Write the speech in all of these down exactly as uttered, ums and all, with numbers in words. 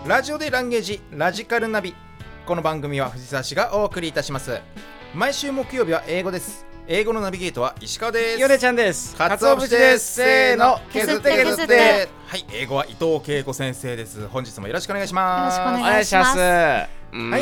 ラジオでランゲージラジカルナビ。この番組は藤沢市がお送りいたします。毎週木曜日は英語です。英語のナビゲートは石川です。 ヨネちゃんです。 かつお節です。せーの、削って削って削ってはい、英語は伊藤恵子先生です。本日もよろしくお願いします。 よろしくお願いします。 はい、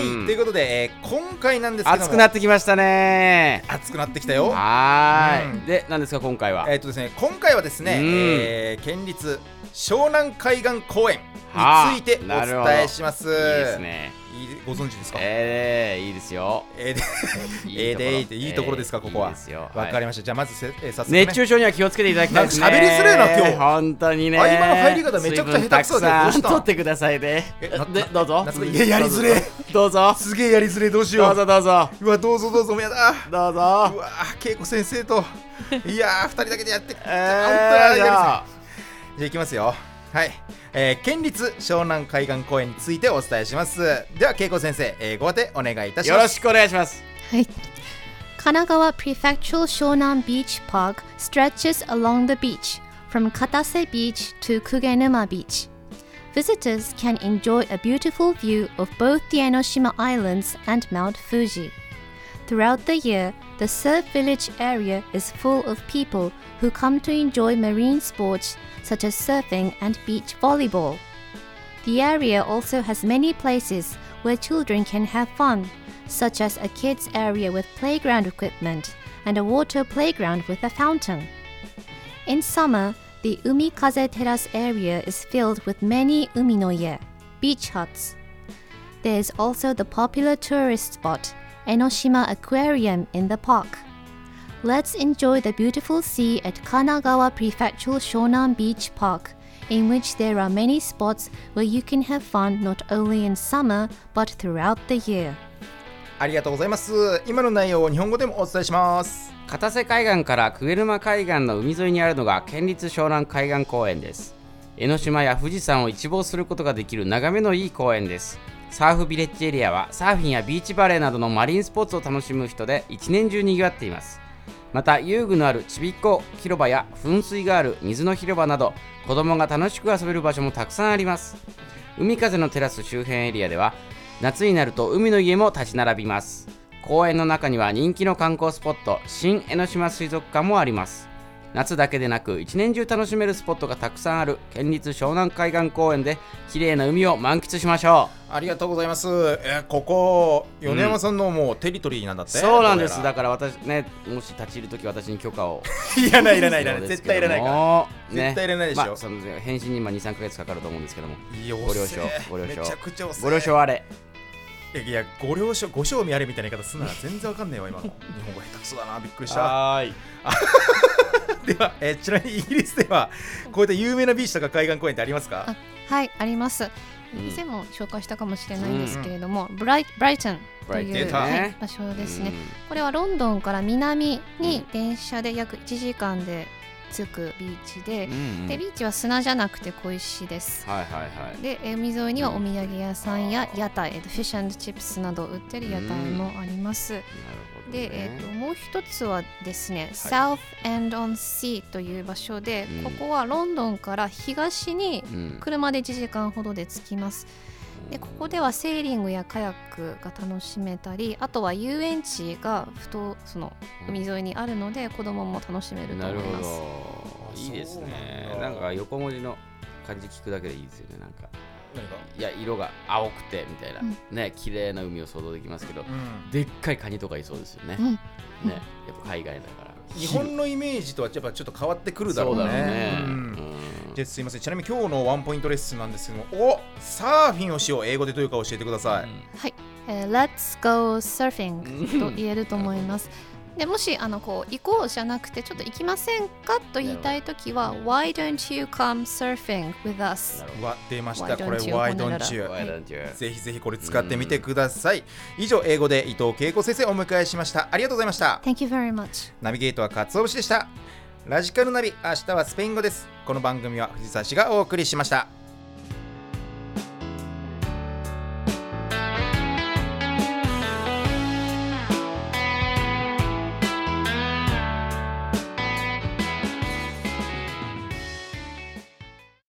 ということで、えー、今回なんですけども暑くなってきましたね。 暑くなってきたよ。 はーい、 うん、 で、何ですか今回は。 えーっとですね、今回はですね、えー、県立湘南海岸公園についてお伝えします。 いいですね。 いいご存知ですか？ えー、いいですよ。 えーでえーでいいっていいところですか、ここは。 いいですよ。 わかりました。じゃあまずせ、えー、早速ね、 熱中症には気をつけていただきたいですね。 なんか喋りづれえな今日。 本当にね。 あ、今の入り方めちゃくちゃ下手くそだよ。どうした？ 取ってくださいね。 えなで、どうぞ。 いや、やりづれえ。 どうぞ。 すげえやりづれえ。どうしよう。 どうぞどうぞ。 うわ、どうぞどうぞ。やだ。 どうぞ。 うわ、恵子先生といやー、ふたりだけでやって。 えー、じゃあじゃあ行きますよ。はい、えー、県立湘南海岸公園についてお伝えします。では恵子先生、えー、ご当てお願いいたします。 よろしくお願いします。 はい。Kanagawa Prefectural Shonan Beach Park stretches along the beach from Katase Beach to Kugenuma Beach. Visitors can enjoy a beautiful view of both the Enoshima Islands and Mount Fuji. Throughout the year, the surf village area is full of people who come to enjoy marine sports such as surfing and beach volleyball. The area also has many places where children can have fun, such as a kids area with playground equipment and a water playground with a fountain. In summer, the Umikaze Terrace area is filled with many uminoye, beach huts. There is also the popular tourist spot, Enoshima Aquarium in the park. Let's enjoy the beautiful sea at Kanagawa Prefectural Shonan Beach Park, in which there are many spots where you can have fun not only in summer but throughout the year. ありがとうございます。今の内容を日本語でもお伝えします。 片瀬海岸から久毛沼海岸の海沿いにあるのが県立湘南海岸公園です。江ノ島や富士山を一望することができる眺めのいい公園です。サーフビレッジエリアはサーフィンやビーチバレーなどのマリンスポーツを楽しむ人で一年中にぎわっています。また遊具のあるちびっこ広場や噴水がある水の広場など子供が楽しく遊べる場所もたくさんあります。海風のテラス周辺エリアでは夏になると海の家も立ち並びます。公園の中には人気の観光スポット新江ノ島水族館もあります。夏だけでなく一年中楽しめるスポットがたくさんある県立湘南海岸公園で綺麗な海を満喫しましょう。ありがとうございます。えー、ここ米山さんのもうテリトリーなんだって、 うん、そうなんです。だから私ね、もし立ち入るとき私に許可をいらないいらないいらない絶対いらないから、 ね、 絶対いらないでしょ、 まあ、その返信に今 にさんかげつかかると思うんですけども、 いやご了承ご了承めちゃくちゃご了承あれ。 いやご了承ご賞味あれみたいな言い方すんなら全然わかんねえわ今の日本語下手くそだな、びっくりした。 はーいでは、えー、ちなみにイギリスではこういった有名なビーチとか海岸公園ってありますか？ あ、はい、あります。以前も紹介したかもしれないんですけれども、うん、ブライ、ブライトンという、はい、場所ですね、うん、これはロンドンから南に電車で約いちじかんで着くビーチで、うんうん、でビーチは砂じゃなくて小石です、はいはいはい、で海沿いにはお土産屋さんや屋台、フィッシュ&チップスなど売ってる屋台もあります、うん、なるほどね。で、えー、ともう一つはですね、はい、South End on Sea という場所で、うん、ここはロンドンから東に車でいちじかんほどで着きます、うん、でここではセーリングやカヤックが楽しめたり、あとは遊園地がふとその海沿いにあるので子供も楽しめると思います。なるほど、いいですね。なんか横文字の感じ聞くだけでいいですよね。なんかいや色が青くてみたいな、うん、ね、綺麗な海を想像できますけど、うん、でっかいカニとかいそうですよね、うん、ね、やっぱ海外だから日本のイメージとはやっぱちょっと変わってくるだろうね。そうだろうね、うん、じゃあすいません、ちなみに今日のワンポイントレッスンなんですけども、おサーフィンをしよう、英語でというか教えてください、うん、 はい、えー、Let's go surfing と言えると思いますでもしあのこう行こうじゃなくてちょっと行きませんかと言いたいときは Why don't you come surfing with us? わ出ました、これ Why don't you、はい、ぜひぜひこれ使ってみてください。以上、英語で伊藤恵子先生をお迎えしました。ありがとうございました。 Thank you very much。 ナビゲートはかつお節でした。ラジカルナビ、明日はスペイン語です。この番組は藤沢市がお送りしました。